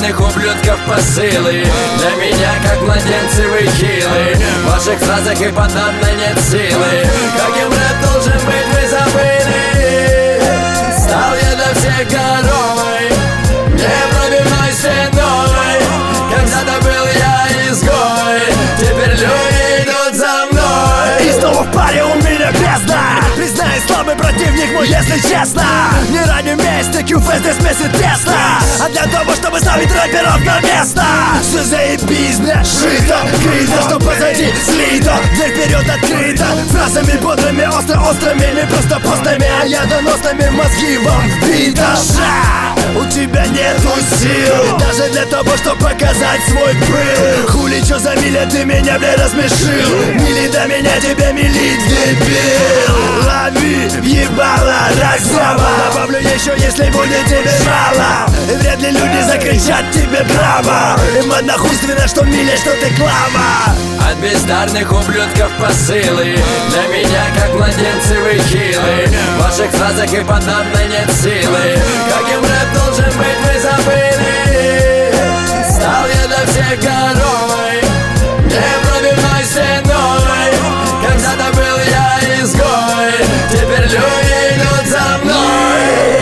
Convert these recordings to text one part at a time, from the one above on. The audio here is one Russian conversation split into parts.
бездарных ублюдков посылы для меня как младенцы вы хилы. В ваших фразах и подобно нет силы. Каким рэп должен быть, вы забыли. Стал я до всех коровой, непробивной стеной. Когда-то был я изгой, теперь люди идут за мной. И снова в паре у меня бездна. Признаюсь, слабый противник мой, если честно. Не ради мести, Q-Fest здесь месяц тесно, а для того, чтобы ставить рэперов на место. Все заебись, бля, шито, крито, что позади слито, дверь вперед открыта. Фразами бодрыми, остро-острыми, не просто постами, а я доносными мозги вам вбито. У тебя нету сил даже для того, чтобы показать свой пыл. Хули, чё за миля, ты меня, бля, рассмешил. Мили до меня, тебя милить, дебил. Лови, ебало, разъява. Добавлю еще, если будет тебе мало. И вряд ли люди закричат тебе браво. Им однохуйственно, что миля, что ты клава. От бездарных ублюдков посылы для меня как младенцы вы хилы. В ваших фразах и подобно нет силы. Каким рэп должен быть, вы забыли. Стал я до всех коровой, непробивной стеной. Когда-то был я изгой, теперь люди идут за мной.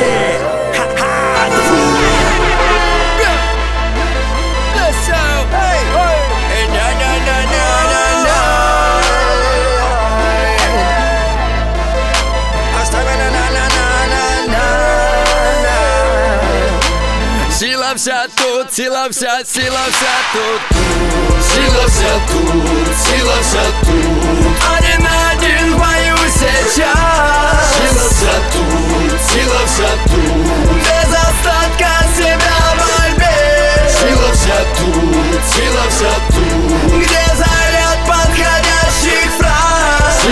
Сила вся тут, сила вся тут. Сила вся тут, сила вся тут. Один на один в бою сейчас. Сила вся тут, без остатка себя в борьбе. Сила вся тут, где заряд подходящих фраз.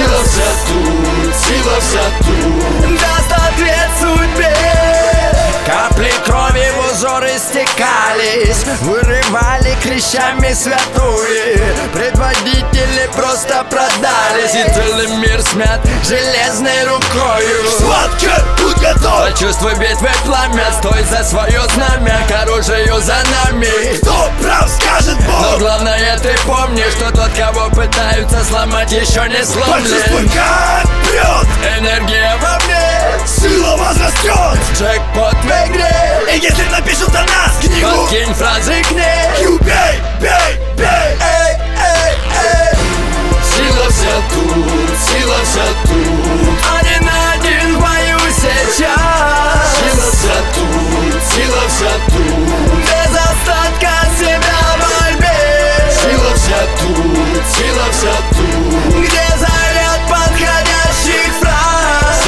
Сила вся тут, даст ответ судьбе. Капли крови в узоры стекались, вырывали клещами святую. Предводители просто продались, и целый мир смят железной рукою. Схватка, будь готов. Почувствуй битвы пламя, стой за свое знамя, к оружию за нами. Кто прав, скажет Бог. Но главное ты помни, что тот, кого пытаются сломать, еще не сломлен. Почувствуй, как прет энергия во мне, сила возрастет. Джекпот в игре. И если напишут о нас книгу, подкинь фразы к ней. бей, бей, бей. Эй, эй, эй. Сила вся тут, один на один в бою сейчас. Сила вся тут, без остатка себя в борьбе. Сила вся тут, где заряд подходящих фраз.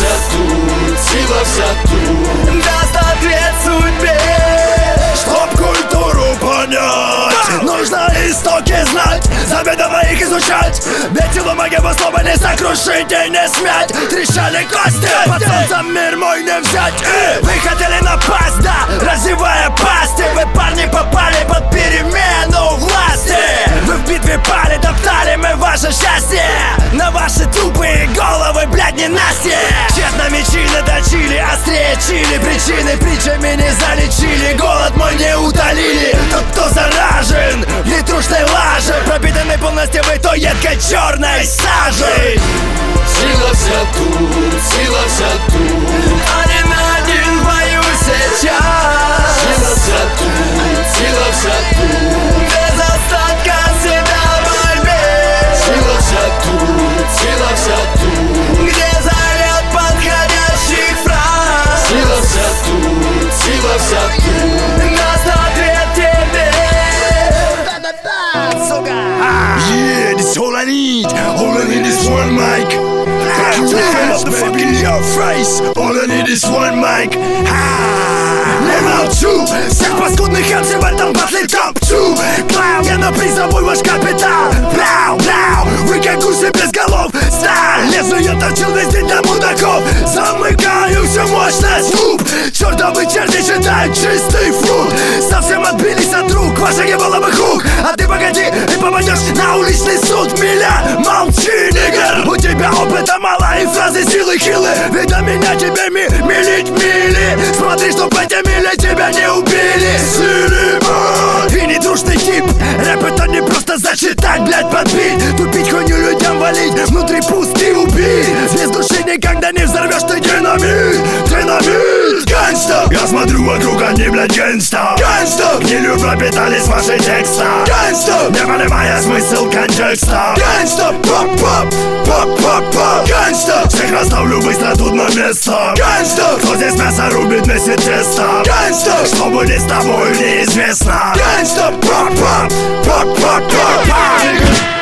Сила вся тут, даст ответ судьбе. Чтоб культуру понять, нужно истоки знать, заведомо их изучать. Ведь силу могу слова не сокрушить и не смять. Трещали кости, под солнцем мир мой не взять. Вы хотели напасть, да, разевая пасти. Вы, парни, попали под перемену власти. Вы в битве пали, топтали мы ваше счастье. На ваши тупые головы, блядь, не настя. Честно мечи наточили, острее чили. Причины притчами не залечили, голод мой не утолили. Тот, кто заражен нетрушной лажей, пропитанный полностью в той едкой черной сажей. Сила вся тут, один на один в бою сейчас. Сила вся тут, без остатка себя в борьбе. Сила вся тут, где заряд подходящих фраз. Сила вся тут, даст ответ тебе. Yeah, this all I need is one mic. Motherfucking your face. All I need is one mic. Не молчу, всех паскудных MC в этом батле топчу. Клау, я на призовой ваш капитан. Бляу, бляу, вы как гуси без голов. Сталь, лезвие точил весь день до мудаков. Замыкаю всю мощность, фуп. Чертовы черти считают чистый фрукт. Совсем отбились от рук, Кожа не было бы хук, а ты погоди и попадешь на уличный суд. Миля, молчи, нигер. У тебя опыта мало и фразы силы хилы. Ведь до меня тебе милить мили. Смотри, чтоб эти мили тебя не убили. Силимон. И нетрушный тип. Рэп это не просто зачитать, блять, подбить. Тупить хуйню людям валить, внутри пустый убить. Без души никогда не взорвешь ты динамит. Динамит. Гангста. Я смотрю вокруг, они, блядь, гангста. Гангста. Гнилью пропитались ваши тексты. Гангста. Не понимая смысл контекста. Гангста. Пап-пап. Пап-пап-пап. Гангста. Всех расставлю быстро тут на место. Гангста. Кто здесь мясо рубит вместе теста. Гангста. Что будет с тобой, неизвестно. Гангста. Пап-пап. Пап-пап-пап.